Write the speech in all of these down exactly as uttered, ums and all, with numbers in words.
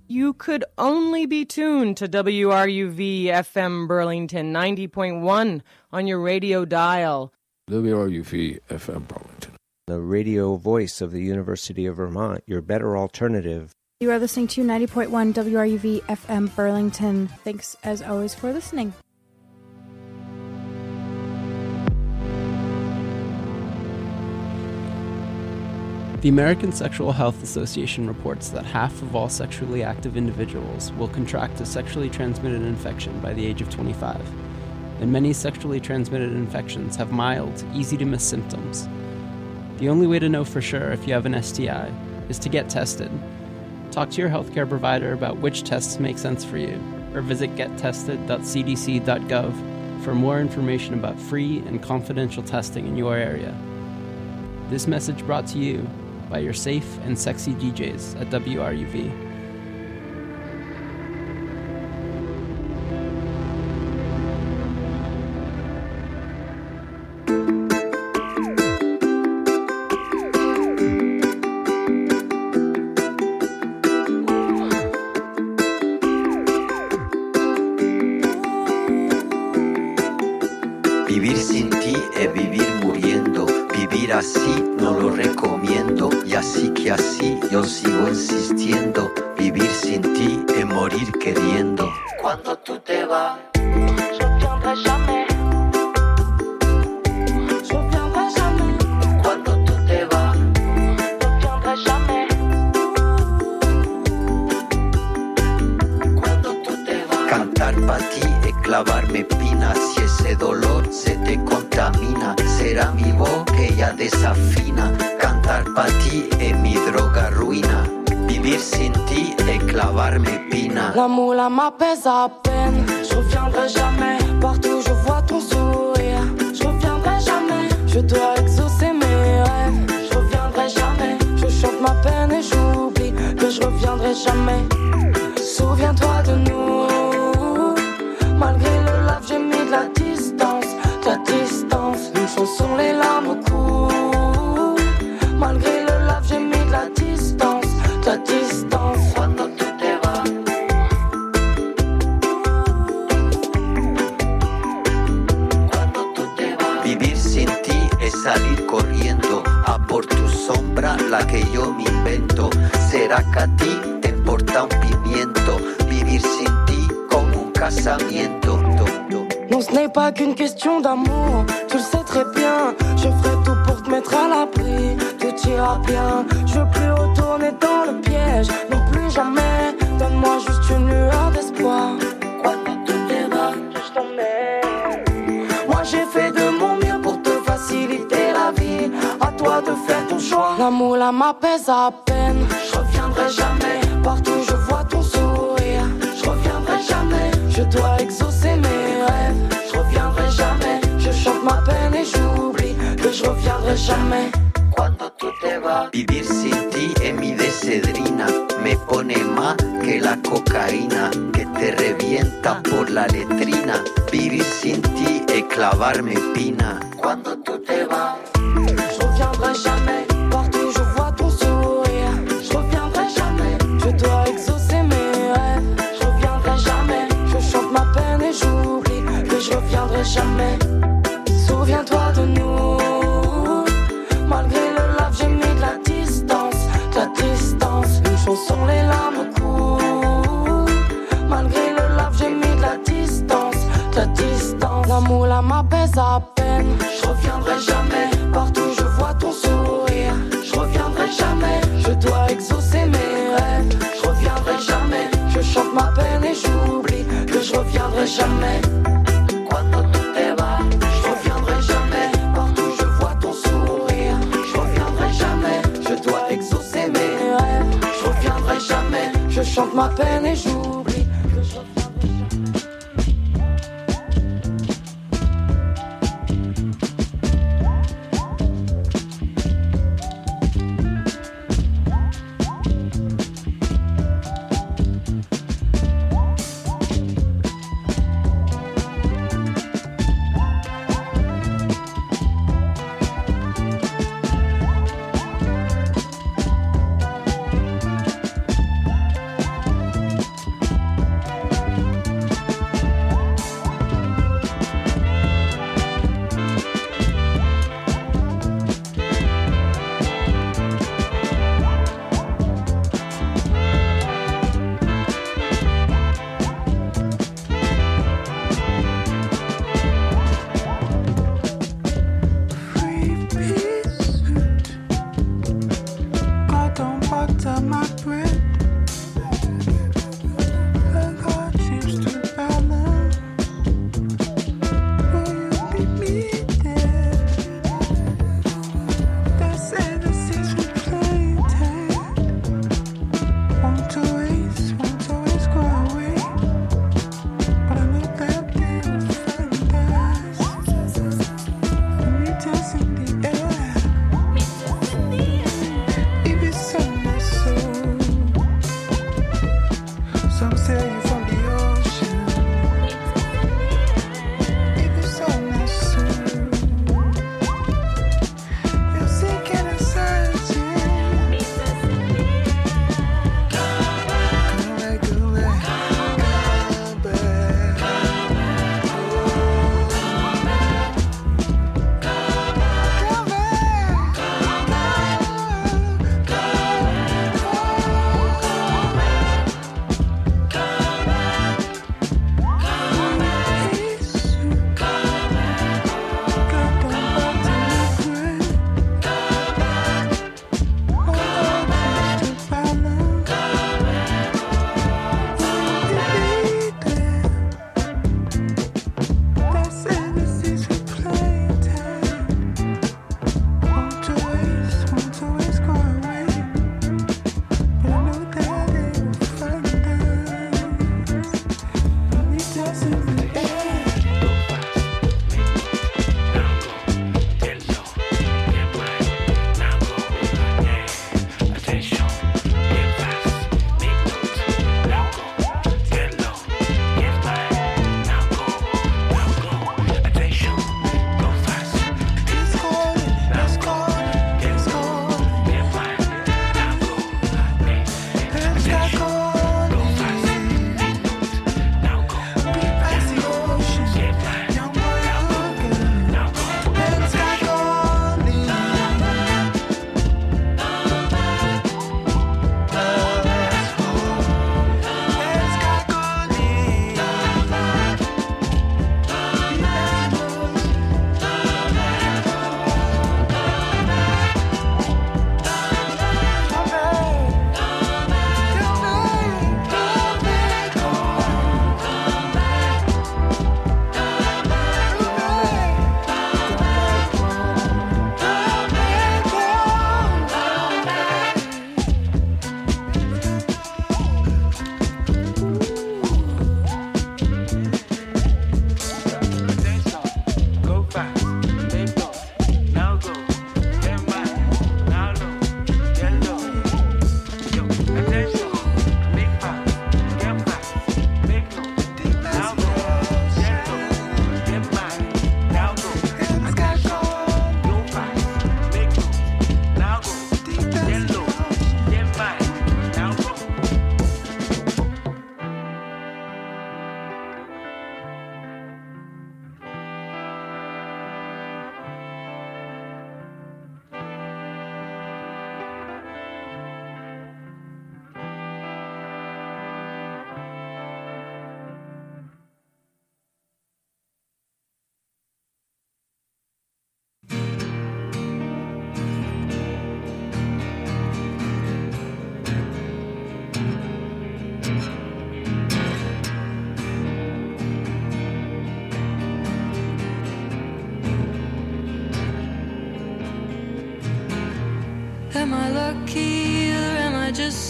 You could only be tuned to W R U V F M Burlington ninety point one on your radio dial. W R U V F M Burlington. The radio voice of the University of Vermont, your better alternative. You are listening to ninety point one W R U V F M Burlington. Thanks, as always, for listening. The American Sexual Health Association reports that half of all sexually active individuals will contract a sexually transmitted infection by the age of twenty-five, and many sexually transmitted infections have mild, easy-to-miss symptoms. The only way to know for sure if you have an S T I is to get tested. Talk to your healthcare provider about which tests make sense for you, or visit get tested dot c d c dot gov for more information about free and confidential testing in your area. This message brought to you by your safe and sexy D Js at W R U V. Vivir sin ti es vivir muriendo. Vivir así no lo recomiendo. Y así que así yo sigo insistiendo. Vivir sin ti es morir queriendo. Cuando tú te vas, je reviendrai jamais. Je reviendrai jamais. Cuando tú te vas, je reviendrai jamais. Cuando tú te vas. Cantar para ti es clavarme pinas. Si ese dolor se te contamina, será mi voz que ya desafina. Cantar para ti es mi droga ruina. Vivir sin ti es clavarme pina. L'amour là m'apaise à peine. Je reviendrai jamais. Partout je vois ton sourire. Je reviendrai jamais. Je dois exaucer mes rêves. Je reviendrai jamais. Je chante ma peine et j'oublie que je reviendrai jamais. Souviens-toi de nous. Malgré le lave, j'ai mis de la distance. De la distance. Une chanson, les larmes coulent. Malgré le lave, j'ai mis de la distance. De la distance. Cuando tú te vas. Cuando tú te vas. Vivir sin ti es salir corriendo a por tu sombra, la que yo me invento. ¿Será que a ti te importa un pimiento? Vivir sin ti como un casamiento. Non, ce n'est pas qu'une question d'amour, tu le sais très bien. Je ferai tout pour te mettre à l'abri, tout ira bien. Je veux plus retourner dans le piège, non plus jamais. Donne-moi juste une lueur d'espoir. Cuando tú te vas, je t'emmène. Moi j'ai fait de mon mieux pour te faciliter la vie. À toi de faire ton choix. L'amour là m'apaise à peine. Je reviendrai jamais. Partout je vois ton sourire. Je reviendrai jamais. Je dois exaucer mes rêves. Je reviendrai jamais. Je chante ma peine et j'oublie que je reviendrai jamais. Cuando tú te vas. Vivir sin ti es mi decedrina. Me pone más que la cocaína que te revienta por la letrina. Vivir sin ti es clavarme pina. Cuando tú te vas. Je reviendrai jamais. Partout je vois ton sourire. Je reviendrai jamais. Je dois exaucer mes rêves. Je reviendrai jamais. Je chante ma peine et j'oublie que je reviendrai jamais. Souviens-toi de nous. Malgré le lave, j'ai mis de la distance. De la distance. Une chanson, les larmes coulent. Malgré le lave, j'ai mis de la distance. De la distance. L'amour là m'apaise à peine. Je reviendrai jamais. Partout je vois ton sourire. Je reviendrai jamais. Je dois exaucer mes rêves. Je reviendrai jamais. Je chante ma peine et j'oublie que je reviendrai jamais. Cuando tú te vas, je reviendrai jamais. Partout je vois ton sourire. Je reviendrai jamais. Je dois exaucer mes rêves. Je reviendrai jamais. Je chante ma peine et j'oublie que je reviendrai jamais.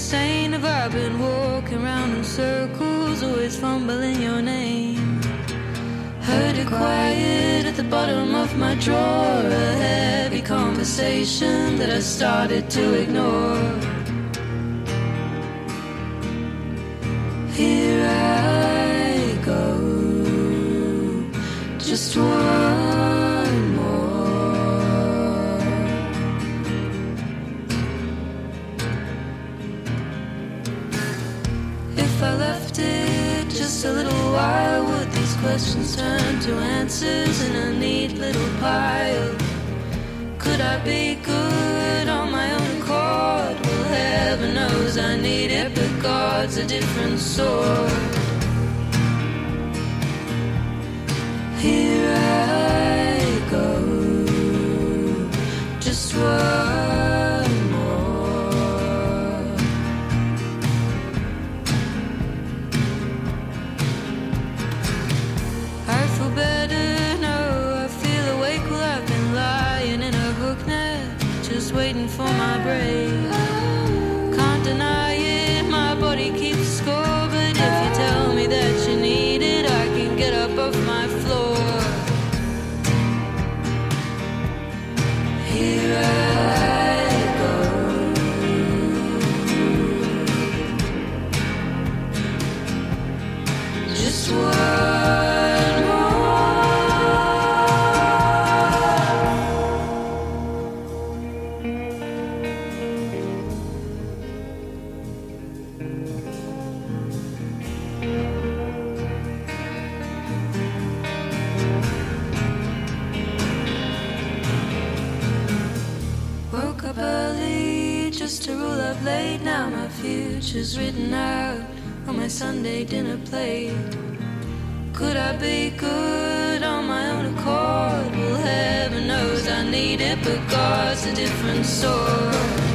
insane? Have I been walking around in circles, always fumbling your name? Heard it quiet at the bottom of my drawer, a heavy conversation that I started to ignore. Here I go, just one more. If I left it just a little while, would these questions turn to answers in a neat little pile? Could I be good on my own accord? Well, heaven knows I need it, but God's a different sort. Here I go, just one more. I feel better, no, I feel awake. Well, I've been lying in a hook net, just waiting for my break. Can't deny it, my body keeps score, but if you tell me that you need it, I can get up off my floor. Here I go, just one more. Woke up early just to rule up late. Now my future's written out on my Sunday dinner plate. Could I be good on my own accord? Well, heaven knows I need it, but God's a different sort.